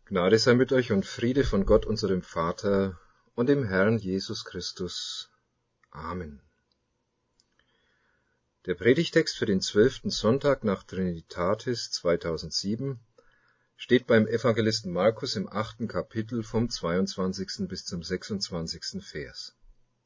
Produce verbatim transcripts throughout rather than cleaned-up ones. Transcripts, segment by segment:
Gnade sei mit euch und Friede von Gott, unserem Vater und dem Herrn Jesus Christus. Amen. Der Predigtext für den zwölften Sonntag nach Trinitatis zweitausendsieben steht beim Evangelisten Markus im achten Kapitel vom zweiundzwanzigsten bis zum sechsundzwanzigsten Vers.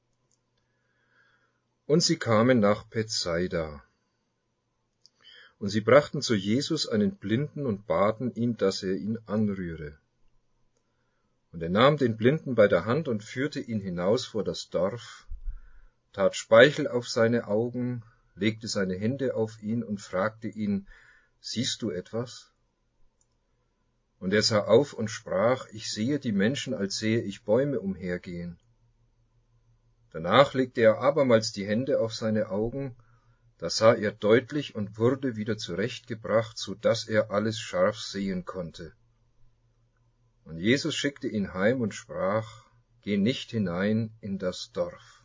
Und sie kamen nach Bethsaida. Und sie brachten zu Jesus einen Blinden und baten ihn, dass er ihn anrühre. Und er nahm den Blinden bei der Hand und führte ihn hinaus vor das Dorf, tat Speichel auf seine Augen, legte seine Hände auf ihn und fragte ihn, »Siehst du etwas?« Und er sah auf und sprach, »Ich sehe die Menschen, als sehe ich Bäume umhergehen.« Danach legte er abermals die Hände auf seine Augen, da sah er deutlich und wurde wieder zurechtgebracht, so dass er alles scharf sehen konnte. Und Jesus schickte ihn heim und sprach, »Geh nicht hinein in das Dorf.«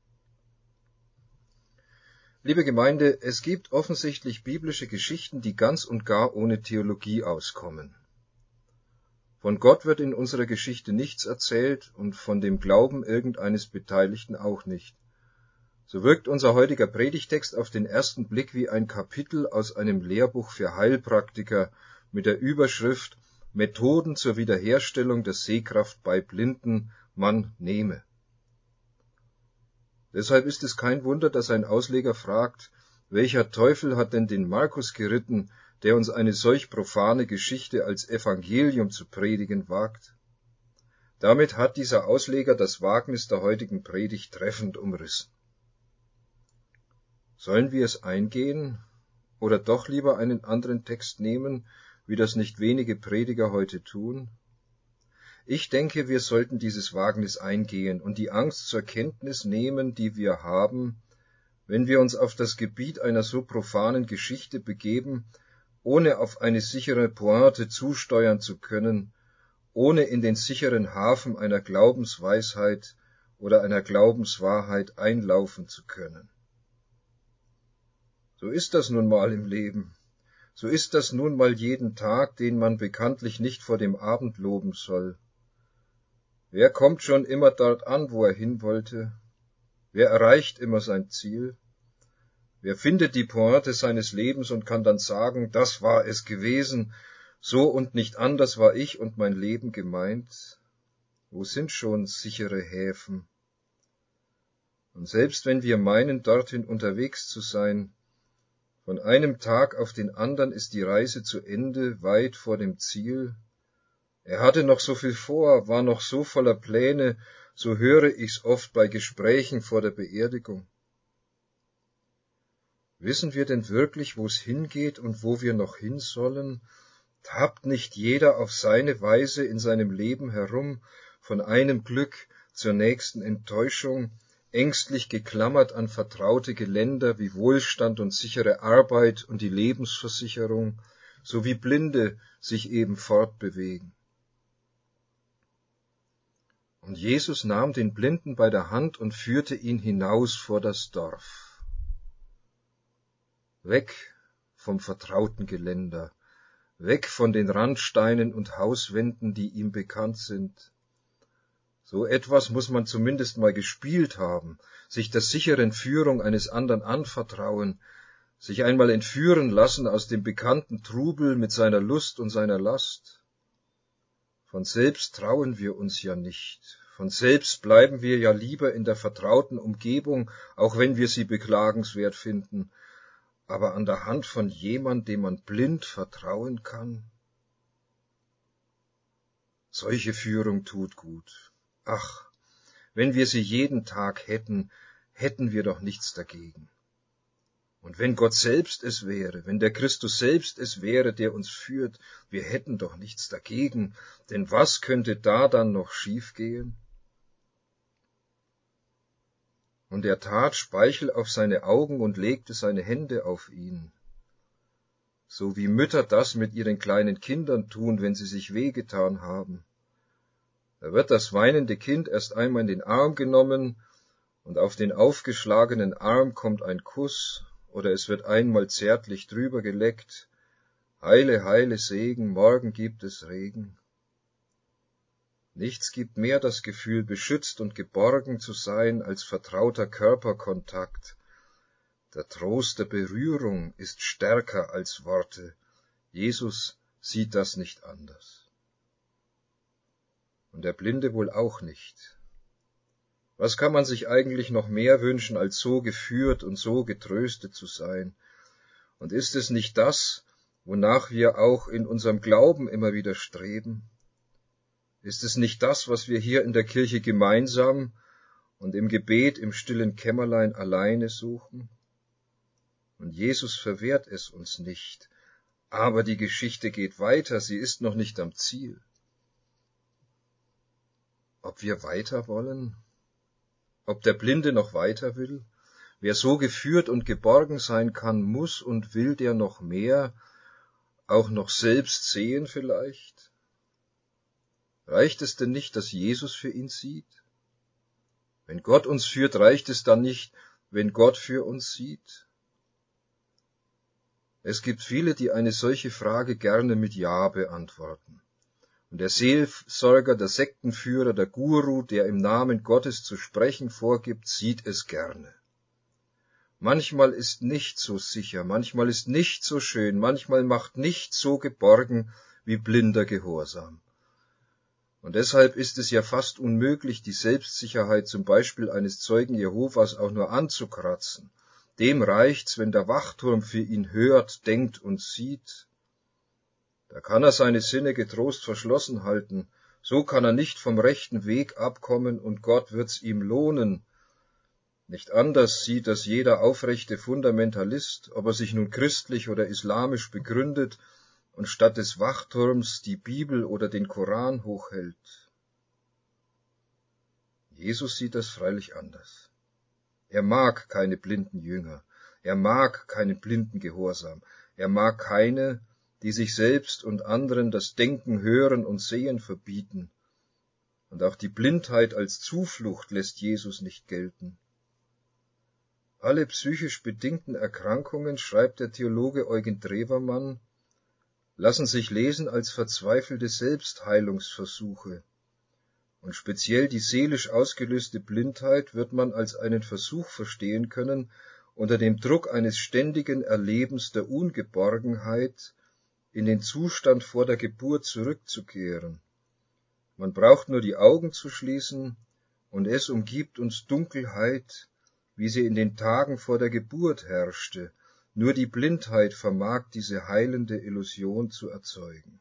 Liebe Gemeinde, es gibt offensichtlich biblische Geschichten, die ganz und gar ohne Theologie auskommen. Von Gott wird in unserer Geschichte nichts erzählt und von dem Glauben irgendeines Beteiligten auch nicht. So wirkt unser heutiger Predigtext auf den ersten Blick wie ein Kapitel aus einem Lehrbuch für Heilpraktiker mit der Überschrift »Methoden zur Wiederherstellung der Sehkraft bei Blinden man nehme«. Deshalb ist es kein Wunder, dass ein Ausleger fragt, welcher Teufel hat denn den Markus geritten, der uns eine solch profane Geschichte als Evangelium zu predigen wagt? Damit hat dieser Ausleger das Wagnis der heutigen Predigt treffend umrissen. Sollen wir es eingehen oder doch lieber einen anderen Text nehmen, wie das nicht wenige Prediger heute tun? Ich denke, wir sollten dieses Wagnis eingehen und die Angst zur Kenntnis nehmen, die wir haben, wenn wir uns auf das Gebiet einer so profanen Geschichte begeben, ohne auf eine sichere Pointe zusteuern zu können, ohne in den sicheren Hafen einer Glaubensweisheit oder einer Glaubenswahrheit einlaufen zu können. So ist das nun mal im Leben. So ist das nun mal jeden Tag, den man bekanntlich nicht vor dem Abend loben soll. Wer kommt schon immer dort an, wo er hin wollte? Wer erreicht immer sein Ziel? Wer findet die Pointe seines Lebens und kann dann sagen, das war es gewesen, so und nicht anders war ich und mein Leben gemeint? Wo sind schon sichere Häfen? Und selbst wenn wir meinen, dorthin unterwegs zu sein, von einem Tag auf den anderen ist die Reise zu Ende, weit vor dem Ziel. Er hatte noch so viel vor, war noch so voller Pläne, so höre ich's oft bei Gesprächen vor der Beerdigung. Wissen wir denn wirklich, wo's hingeht und wo wir noch hin sollen? Tappt nicht jeder auf seine Weise in seinem Leben herum, von einem Glück zur nächsten Enttäuschung, ängstlich geklammert an vertraute Geländer wie Wohlstand und sichere Arbeit und die Lebensversicherung, so wie Blinde sich eben fortbewegen. Und Jesus nahm den Blinden bei der Hand und führte ihn hinaus vor das Dorf. Weg vom vertrauten Geländer, weg von den Randsteinen und Hauswänden, die ihm bekannt sind. So etwas muss man zumindest mal gespielt haben, sich der sicheren Führung eines anderen anvertrauen, sich einmal entführen lassen aus dem bekannten Trubel mit seiner Lust und seiner Last. Von selbst trauen wir uns ja nicht, von selbst bleiben wir ja lieber in der vertrauten Umgebung, auch wenn wir sie beklagenswert finden, aber an der Hand von jemand, dem man blind vertrauen kann? Solche Führung tut gut. Ach, wenn wir sie jeden Tag hätten, hätten wir doch nichts dagegen. Und wenn Gott selbst es wäre, wenn der Christus selbst es wäre, der uns führt, wir hätten doch nichts dagegen, denn was könnte da dann noch schiefgehen? Und er tat Speichel auf seine Augen und legte seine Hände auf ihn, so wie Mütter das mit ihren kleinen Kindern tun, wenn sie sich wehgetan haben. Da wird das weinende Kind erst einmal in den Arm genommen, und auf den aufgeschlagenen Arm kommt ein Kuss, oder es wird einmal zärtlich drüber geleckt. Heile, heile Segen, morgen gibt es Regen. Nichts gibt mehr das Gefühl, beschützt und geborgen zu sein, als vertrauter Körperkontakt. Der Trost der Berührung ist stärker als Worte. Jesus sieht das nicht anders. Und der Blinde wohl auch nicht. Was kann man sich eigentlich noch mehr wünschen, als so geführt und so getröstet zu sein? Und ist es nicht das, wonach wir auch in unserem Glauben immer wieder streben? Ist es nicht das, was wir hier in der Kirche gemeinsam und im Gebet im stillen Kämmerlein alleine suchen? Und Jesus verwehrt es uns nicht, aber die Geschichte geht weiter, sie ist noch nicht am Ziel. Ob wir weiter wollen? Ob der Blinde noch weiter will? Wer so geführt und geborgen sein kann, muss und will der noch mehr, auch noch selbst sehen vielleicht? Reicht es denn nicht, dass Jesus für ihn sieht? Wenn Gott uns führt, reicht es dann nicht, wenn Gott für uns sieht? Es gibt viele, die eine solche Frage gerne mit Ja beantworten. Und der Seelsorger, der Sektenführer, der Guru, der im Namen Gottes zu sprechen vorgibt, sieht es gerne. Manchmal ist nicht so sicher, manchmal ist nicht so schön, manchmal macht nicht so geborgen wie blinder Gehorsam. Und deshalb ist es ja fast unmöglich, die Selbstsicherheit zum Beispiel eines Zeugen Jehovas auch nur anzukratzen. Dem reicht's, wenn der Wachturm für ihn hört, denkt und sieht. Da kann er seine Sinne getrost verschlossen halten, so kann er nicht vom rechten Weg abkommen und Gott wird's ihm lohnen. Nicht anders sieht das jeder aufrechte Fundamentalist, ob er sich nun christlich oder islamisch begründet und statt des Wachturms die Bibel oder den Koran hochhält. Jesus sieht das freilich anders. Er mag keine blinden Jünger, er mag keinen blinden Gehorsam, er mag keine, die sich selbst und anderen das Denken, Hören und Sehen verbieten. Und auch die Blindheit als Zuflucht lässt Jesus nicht gelten. Alle psychisch bedingten Erkrankungen, schreibt der Theologe Eugen Drewermann, lassen sich lesen als verzweifelte Selbstheilungsversuche. Und speziell die seelisch ausgelöste Blindheit wird man als einen Versuch verstehen können, unter dem Druck eines ständigen Erlebens der Ungeborgenheit in den Zustand vor der Geburt zurückzukehren. Man braucht nur die Augen zu schließen, und es umgibt uns Dunkelheit, wie sie in den Tagen vor der Geburt herrschte. Nur die Blindheit vermag diese heilende Illusion zu erzeugen.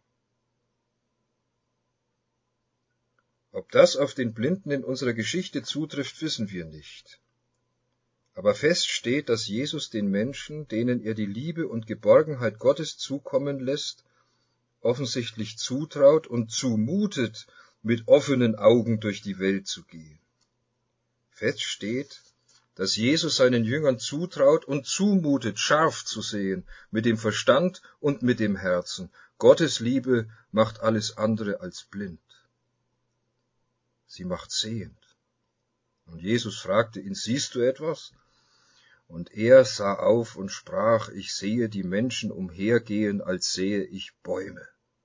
Ob das auf den Blinden in unserer Geschichte zutrifft, wissen wir nicht. Aber fest steht, dass Jesus den Menschen, denen er die Liebe und Geborgenheit Gottes zukommen lässt, offensichtlich zutraut und zumutet, mit offenen Augen durch die Welt zu gehen. Fest steht, dass Jesus seinen Jüngern zutraut und zumutet, scharf zu sehen, mit dem Verstand und mit dem Herzen. Gottes Liebe macht alles andere als blind. Sie macht sehend. Und Jesus fragte ihn, siehst du etwas? Und er sah auf und sprach, ich sehe die Menschen umhergehen, als sähe ich Bäume.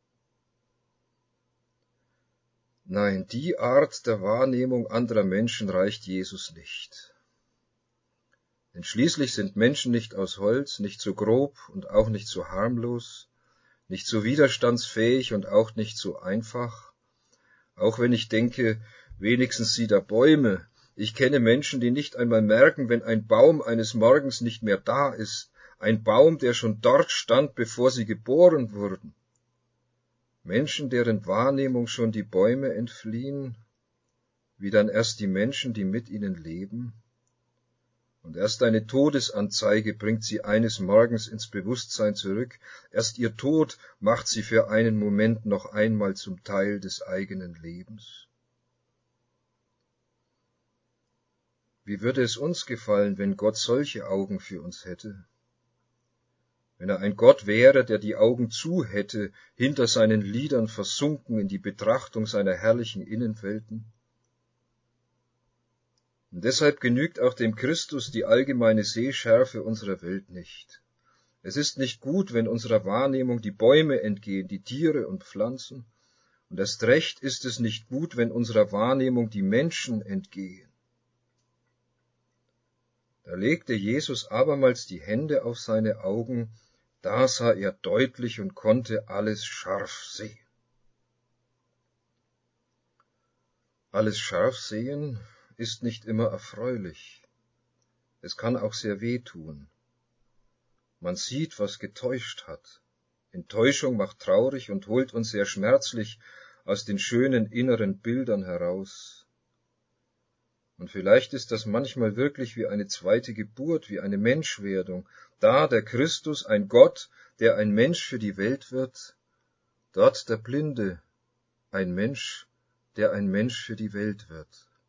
Nein, die Art der Wahrnehmung anderer Menschen reicht Jesus nicht. Denn schließlich sind Menschen nicht aus Holz, nicht so grob und auch nicht so harmlos, nicht so widerstandsfähig und auch nicht so einfach. Auch wenn ich denke, wenigstens sieht er Bäume. Ich kenne Menschen, die nicht einmal merken, wenn ein Baum eines Morgens nicht mehr da ist. Ein Baum, der schon dort stand, bevor sie geboren wurden. Menschen, deren Wahrnehmung schon die Bäume entfliehen, wie dann erst die Menschen, die mit ihnen leben. Und erst eine Todesanzeige bringt sie eines Morgens ins Bewusstsein zurück. Erst ihr Tod macht sie für einen Moment noch einmal zum Teil des eigenen Lebens. Wie würde es uns gefallen, wenn Gott solche Augen für uns hätte? Wenn er ein Gott wäre, der die Augen zu hätte, hinter seinen Lidern versunken in die Betrachtung seiner herrlichen Innenwelten? Und deshalb genügt auch dem Christus die allgemeine Sehschärfe unserer Welt nicht. Es ist nicht gut, wenn unserer Wahrnehmung die Bäume entgehen, die Tiere und Pflanzen, Und erst recht ist es nicht gut, wenn unserer Wahrnehmung die Menschen entgehen. Da legte Jesus abermals die Hände auf seine Augen, da sah er deutlich und konnte alles scharf sehen. Alles scharf sehen ist nicht immer erfreulich. Es kann auch sehr wehtun. Man sieht, was getäuscht hat. Enttäuschung macht traurig und holt uns sehr schmerzlich aus den schönen inneren Bildern heraus. Und vielleicht ist das manchmal wirklich wie eine zweite Geburt, wie eine Menschwerdung. Da der Christus, ein Gott, der ein Mensch für die Welt wird, dort der Blinde, ein Mensch, der ein Mensch für die Welt wird.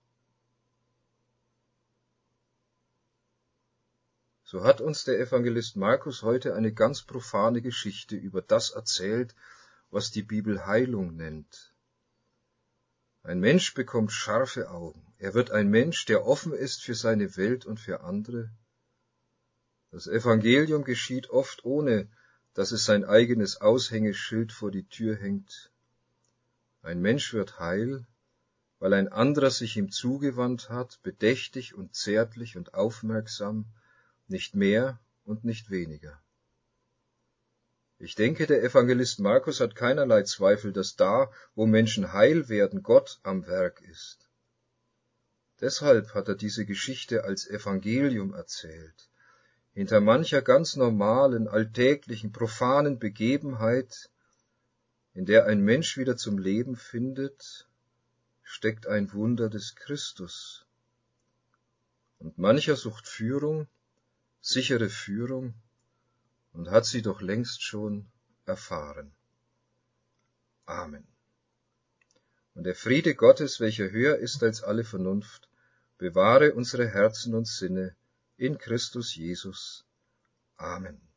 So hat uns der Evangelist Markus heute eine ganz profane Geschichte über das erzählt, was die Bibel Heilung nennt. Ein Mensch bekommt scharfe Augen. Er wird ein Mensch, der offen ist für seine Welt und für andere. Das Evangelium geschieht oft ohne, dass es sein eigenes Aushängeschild vor die Tür hängt. Ein Mensch wird heil, weil ein anderer sich ihm zugewandt hat, bedächtig und zärtlich und aufmerksam, nicht mehr und nicht weniger. Ich denke, der Evangelist Markus hat keinerlei Zweifel, dass da, wo Menschen heil werden, Gott am Werk ist. Deshalb hat er diese Geschichte als Evangelium erzählt. Hinter mancher ganz normalen, alltäglichen, profanen Begebenheit, in der ein Mensch wieder zum Leben findet, steckt ein Wunder des Christus. Und mancher sucht Führung, sichere Führung, und hat sie doch längst schon erfahren. Amen. Und der Friede Gottes, welcher höher ist als alle Vernunft, bewahre unsere Herzen und Sinne in Christus Jesus. Amen.